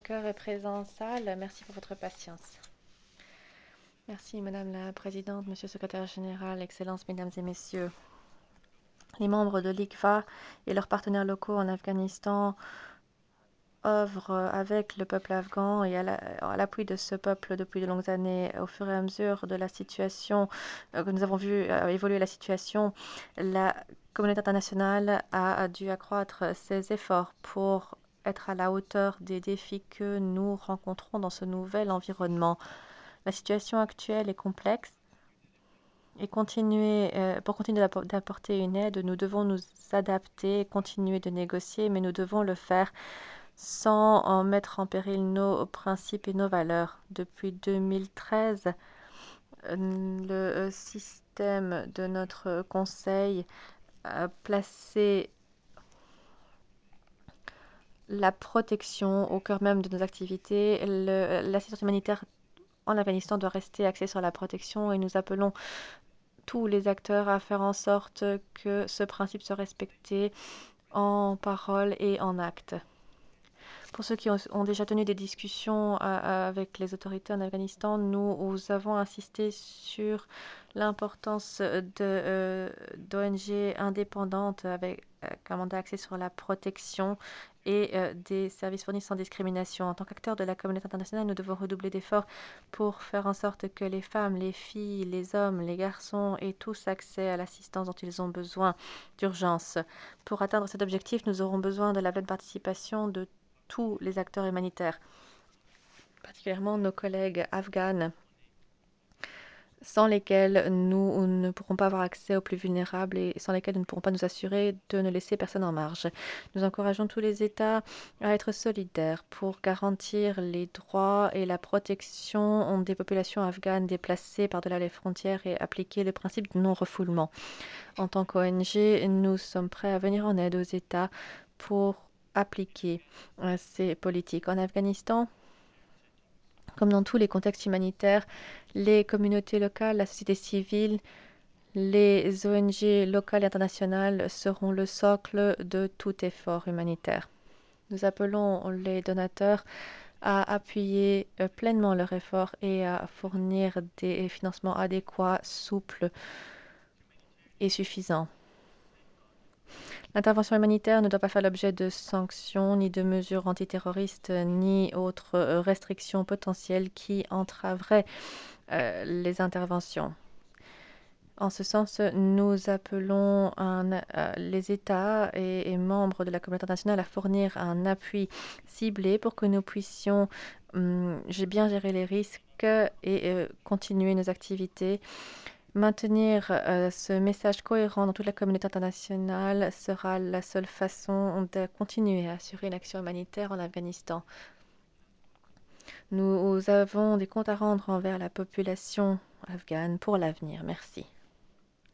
Tucker est présent en salle. Merci pour votre patience. Merci, Madame la Présidente, Monsieur le Secrétaire général, Excellences, Mesdames et Messieurs. Les membres de l'ICFA et leurs partenaires locaux en Afghanistan œuvrent avec le peuple afghan et à l'appui de ce peuple depuis de longues années. Au fur et à mesure de la situation que nous avons vu évoluer la situation, la communauté internationale a dû accroître ses efforts pour être à la hauteur des défis que nous rencontrons dans ce nouvel environnement. La situation actuelle est complexe et pour continuer d'apporter une aide, nous devons nous adapter, continuer de négocier, mais nous devons le faire sans en mettre en péril nos principes et nos valeurs. Depuis 2013, le système de notre conseil a placé la protection au cœur même de nos activités. L'assistance humanitaire en Afghanistan doit rester axée sur la protection et nous appelons tous les acteurs à faire en sorte que ce principe soit respecté en parole et en acte. Pour ceux qui ont déjà tenu des discussions avec les autorités en Afghanistan, nous avons insisté sur l'importance d'ONG indépendantes avec un mandat axé sur la protection et des services fournis sans discrimination. En tant qu'acteurs de la communauté internationale, nous devons redoubler d'efforts pour faire en sorte que les femmes, les filles, les hommes, les garçons aient tous accès à l'assistance dont ils ont besoin d'urgence. Pour atteindre cet objectif, nous aurons besoin de la pleine participation de tous les acteurs humanitaires, particulièrement nos collègues afghanes, sans lesquels nous ne pourrons pas avoir accès aux plus vulnérables et sans lesquels nous ne pourrons pas nous assurer de ne laisser personne en marge. Nous encourageons tous les États à être solidaires pour garantir les droits et la protection des populations afghanes déplacées par-delà les frontières et appliquer le principe du non-refoulement. En tant qu'ONG, nous sommes prêts à venir en aide aux États pour appliquer ces politiques. En Afghanistan, comme dans tous les contextes humanitaires, les communautés locales, la société civile, les ONG locales et internationales seront le socle de tout effort humanitaire. Nous appelons les donateurs à appuyer pleinement leur effort et à fournir des financements adéquats, souples et suffisants. L'intervention humanitaire ne doit pas faire l'objet de sanctions, ni de mesures antiterroristes, ni autres restrictions potentielles qui entraveraient les interventions. En ce sens, nous appelons les États et membres de la communauté internationale à fournir un appui ciblé pour que nous puissions bien gérer les risques et continuer nos activités. Maintenir ce message cohérent dans toute la communauté internationale sera la seule façon de continuer à assurer une action humanitaire en Afghanistan. Nous avons des comptes à rendre envers la population afghane pour l'avenir. Merci.